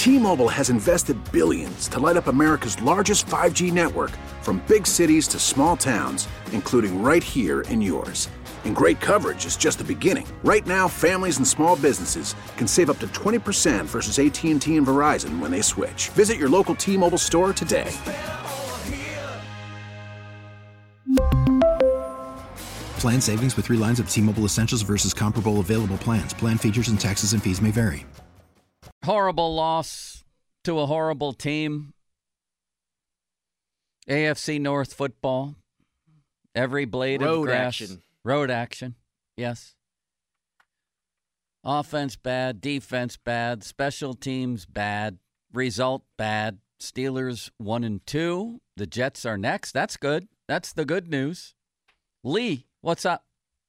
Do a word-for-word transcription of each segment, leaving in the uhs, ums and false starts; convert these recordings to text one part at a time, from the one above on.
T-Mobile has invested billions to light up America's largest five G network, from big cities to small towns, including right here in yours. And great coverage is just the beginning. Right now, families and small businesses can save up to twenty percent versus A T and T and Verizon when they switch. Visit your local T-Mobile store today. Plan savings with three lines of T-Mobile Essentials versus comparable available plans. Plan features and taxes and fees may vary. Horrible loss to a horrible team. A F C North football. Every blade Road of grass. action. Road action. Yes. Offense bad. Defense bad. Special teams bad. Result bad. Steelers one and two. The Jets are next. That's good. That's the good news. Lee, what's up?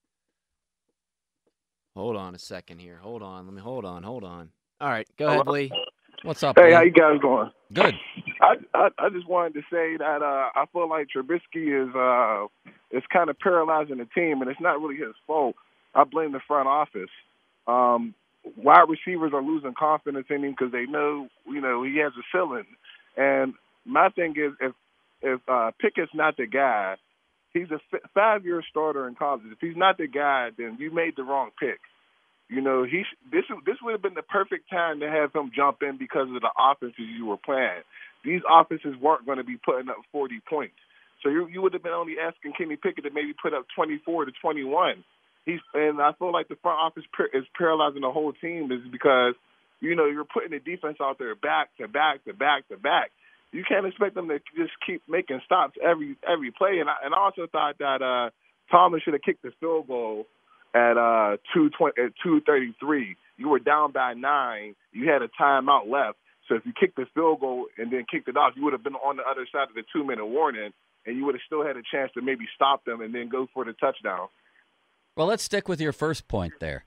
Hold on a second here. Hold on. Let me hold on. Hold on. All right. Go ahead, Lee. What's up, Hey, Lee? how you guys doing? Good. I, I I just wanted to say that uh, I feel like Trubisky is uh is kind of paralyzing the team, and it's not really his fault. I blame the front office. Um, wide receivers are losing confidence in him because they know, you know, he has a ceiling. And my thing is, if if uh, Pickett's not the guy, he's a f- five-year starter in college. If he's not the guy, then you made the wrong pick. You know, he this this would have been the perfect time to have him jump in because of the offenses you were playing. These offenses weren't going to be putting up forty points. So you you would have been only asking Kenny Pickett to maybe put up twenty-four to twenty-one. He's and I feel like the front office is paralyzing the whole team is because, you know, you're putting the defense out there back to back to back to back. You can't expect them to just keep making stops every every play. And I, and I also thought that uh, Thomas should have kicked the field goal at uh two twenty at two thirty three. You were down by nine. You had a timeout left. So if you kicked the field goal and then kicked it off, you would have been on the other side of the two minute warning, and you would have still had a chance to maybe stop them and then go for the touchdown. Well, let's stick with your first point there.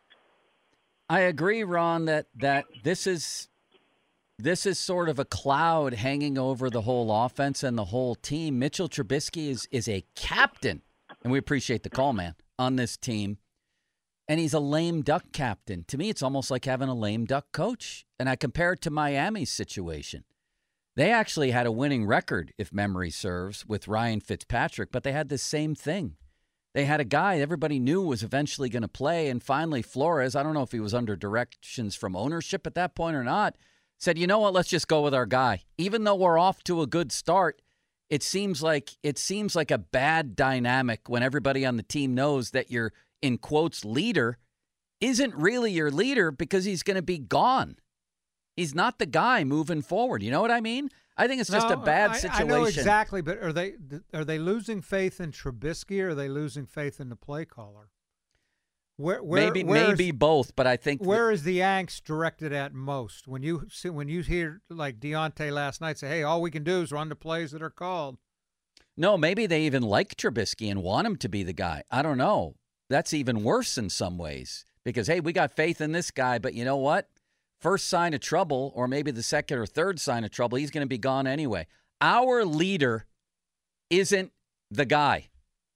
I agree, Ron, that that this is this is sort of a cloud hanging over the whole offense and the whole team. Mitchell Trubisky is is a captain, and we appreciate the call, man, on this team. And he's a lame duck captain. To me, it's almost like having a lame duck coach. And I compare it to Miami's situation. They actually had a winning record, if memory serves, with Ryan Fitzpatrick, but they had the same thing. They had a guy everybody knew was eventually going to play, and finally Flores, I don't know if he was under directions from ownership at that point or not, said, you know what, let's just go with our guy. Even though we're off to a good start, it seems like it seems like a bad dynamic when everybody on the team knows that your, in quotes, leader isn't really your leader because he's going to be gone. He's not the guy moving forward. You know what I mean? I think it's just no, a bad I, situation. I know exactly, but are they are they losing faith in Trubisky or are they losing faith in the play caller? Where, where, maybe where maybe is, both, but I think where is the angst directed at most? When you see, when you hear like Deontay last night say, "Hey, all we can do is run the plays that are called." No, maybe they even like Trubisky and want him to be the guy. I don't know. That's even worse in some ways because, hey, we got faith in this guy, but you know what? First sign of trouble, or maybe the second or third sign of trouble, he's going to be gone anyway. Our leader isn't the guy.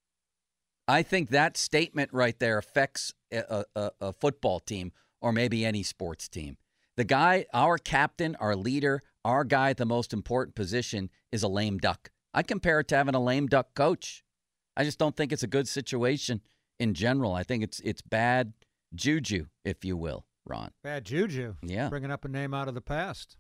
I think that statement right there affects a, a, a football team or maybe any sports team. The guy, our captain, our leader, our guy at the most important position is a lame duck. I compare it to having a lame duck coach. I just don't think it's a good situation in general. I think it's it's bad juju, if you will, Ron. Bad juju. Yeah. Bringing up a name out of the past.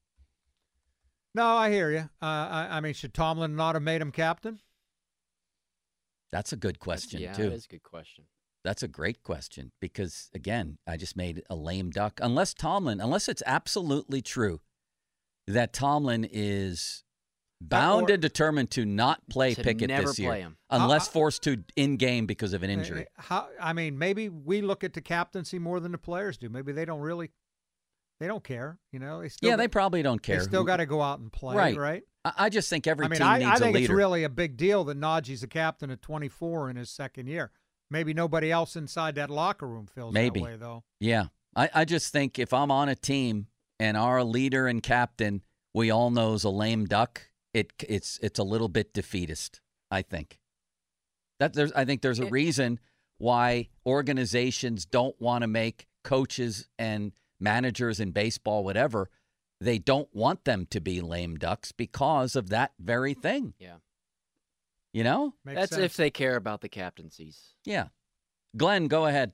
No, I hear you. Uh, I, I mean, should Tomlin not have made him captain? That's a good question, yeah, too. Yeah, that is a good question. That's a great question because, again, I just made a lame duck. Unless Tomlin, unless it's absolutely true that Tomlin is bound or, and determined to not play to Pickett never this year, play him. unless Uh, forced to in-game because of an injury. How, I mean, maybe we look at the captaincy more than the players do. Maybe they don't really, they don't care. You know, they still Yeah, got, they probably don't care. They still got to go out and play, Right. right? I I just think every I mean, team I, needs I think a leader. it's really a big deal that Najee's a captain at twenty-four in his second year. Maybe nobody else inside that locker room feels Maybe. that way, though. Yeah. I, I just think if I'm on a team and our leader and captain we all know is a lame duck, it it's it's a little bit defeatist, I think. That there's I think there's a reason why organizations don't want to make coaches and managers in baseball, whatever, they don't want them to be lame ducks because of that very thing. Yeah. You know? Makes That's sense. if they care about the captaincies. Yeah. Glenn, go ahead.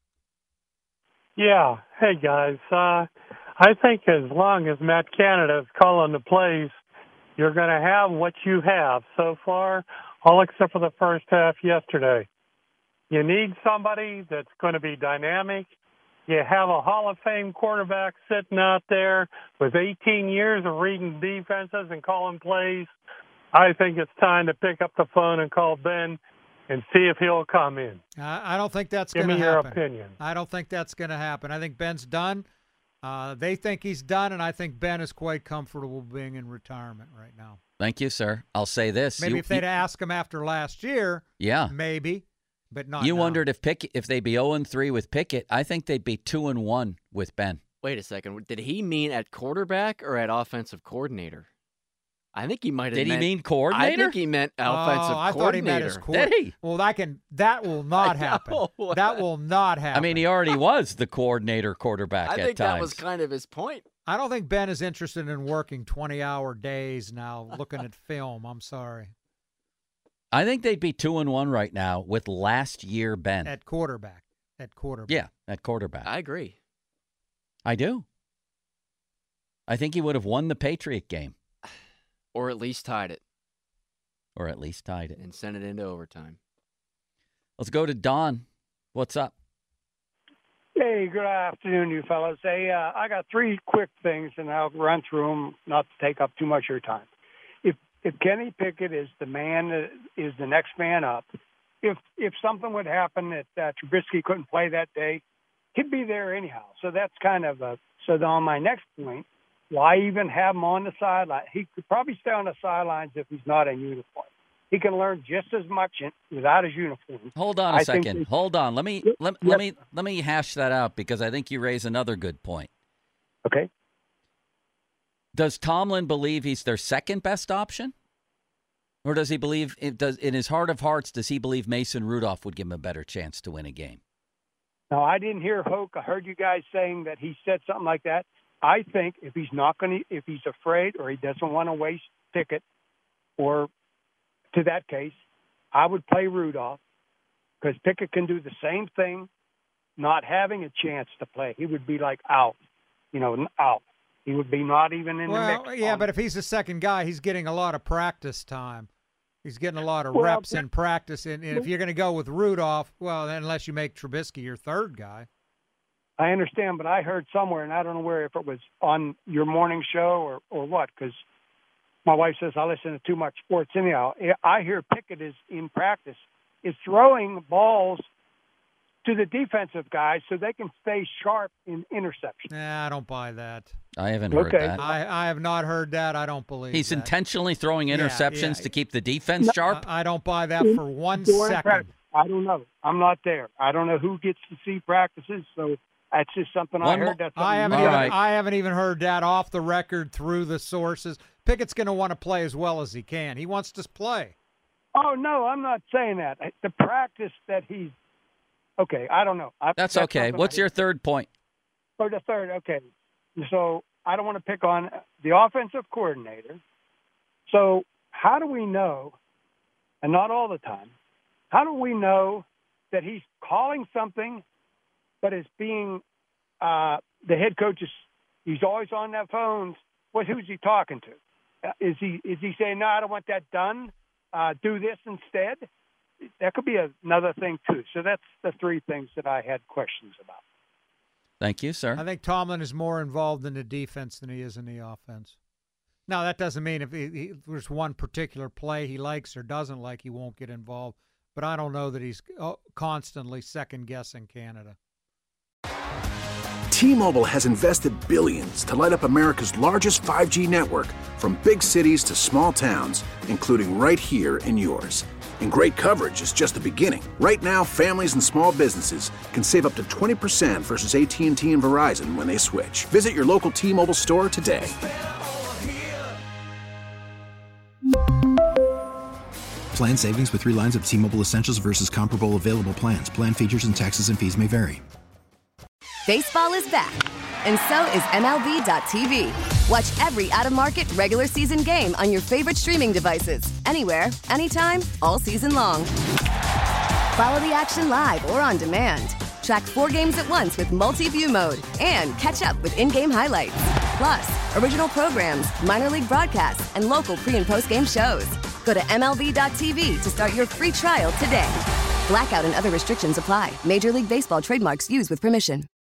Yeah. Hey, guys. Uh, I think as long as Matt Canada is calling the plays, you're going to have what you have so far, all except for the first half yesterday. You need somebody that's going to be dynamic. You have a Hall of Fame quarterback sitting out there with eighteen years of reading defenses and calling plays. I think it's time to pick up the phone and call Ben and see if he'll come in. I, I don't think that's Give going to me your happen. opinion. I don't think that's going to happen. I think Ben's done. Uh, they think he's done, and I think Ben is quite comfortable being in retirement right now. Thank you, sir. I'll say this. Maybe You- if they'd you- asked him after last year, Yeah. maybe, but not You now. wondered if Pickett, if they'd be oh and three with Pickett. I think they'd be two and one with Ben. Wait a second. Did he mean at quarterback or at offensive coordinator? I think he might have Did he meant, mean coordinator? I think he meant offensive oh, I coordinator. thought he meant his coordinator. Did he? Well, that can that will not I happen. know. That will not happen. I mean, he already was the coordinator quarterback I at think times. that was kind of his point. I don't think Ben is interested in working twenty-hour days now, looking at film. I'm sorry. I think they'd be two and one right now with last year Ben. At quarterback. At quarterback. yeah, at quarterback. I agree. I do. I think he would have won the Patriot game, Or at least tied it or at least tied it. and sent it into overtime. Let's go to Don. What's up? Hey, good afternoon, you fellas. Hey, uh, I got three quick things, and I'll run through them, not to take up too much of your time. If if Kenny Pickett is the man, that is the next man up, if if something would happen that uh, Trubisky couldn't play that day, he'd be there anyhow. So that's kind of a. So on my next point, why even have him on the sideline? He could probably stay on the sidelines if he's not in uniform. He can learn just as much in, without his uniform. Hold on a I think second. they- Hold on. Let me Yep, let, yep. let me let me hash that out because I think you raise another good point. Okay. Does Tomlin believe he's their second best option? Or does he believe it does in his heart of hearts does he believe Mason Rudolph would give him a better chance to win a game? Now, I didn't hear Hoke. I heard you guys saying that he said something like that. I think if he's not going to, if he's afraid or he doesn't want to waste Pickett, or to that case, I would play Rudolph because Pickett can do the same thing, not having a chance to play. He would be like out, you know, out. He would be not even in Well, the mix. yeah, on- but if he's the second guy, he's getting a lot of practice time. He's getting a lot of Well, reps but- in practice. And, and if you're going to go with Rudolph, well, then unless you make Trubisky your third guy. I understand, but I heard somewhere, and I don't know where, if it was on your morning show or, or what, because my wife says I listen to too much sports anyhow. I hear Pickett is in practice is throwing balls to the defensive guys so they can stay sharp in interception. Nah, I don't buy that. I haven't heard Okay. that. I, I have not heard that. I don't believe He's that. intentionally throwing Yeah, interceptions yeah. to keep the defense sharp. I, I don't buy that for one During second. practice, I don't know. I'm not there. I don't know who gets to see practices, so that's just something One I mo- heard. That's I something haven't All even right. I haven't even heard that off the record through the sources. Pickett's going to want to play as well as he can. He wants to play. Oh no, I'm not saying that. The practice that he's okay. I don't know. I, That's okay. something What's I- your third point? Or the third, okay. So I don't want to pick on the offensive coordinator. So how do we know, and not all the time, how do we know that he's calling something but is being uh, the head coach is he's always on that phone. What who's he talking to? Uh, is he is he saying no? I don't want that done. Uh, do this instead. That could be another thing too. So that's the three things that I had questions about. Thank you, sir. I think Tomlin is more involved in the defense than he is in the offense. Now, that doesn't mean if, he, he, if there's one particular play he likes or doesn't like, he won't get involved. But I don't know that he's uh, constantly second-guessing Canada. T-Mobile has invested billions to light up America's largest five G network, from big cities to small towns, including right here in yours. And great coverage is just the beginning. Right now, families and small businesses can save up to twenty percent versus A T and T and Verizon when they switch. Visit your local T-Mobile store today. Plan savings with three lines of T-Mobile Essentials versus comparable available plans. Plan features and taxes and fees may vary. Baseball is back, and so is M L B dot T V. Watch every out-of-market, regular season game on your favorite streaming devices, anywhere, anytime, all season long. Follow the action live or on demand. Track four games at once with multi-view mode and catch up with in-game highlights. Plus, original programs, minor league broadcasts, and local pre- and post-game shows. Go to M L B dot T V to start your free trial today. Blackout and other restrictions apply. Major League Baseball trademarks used with permission.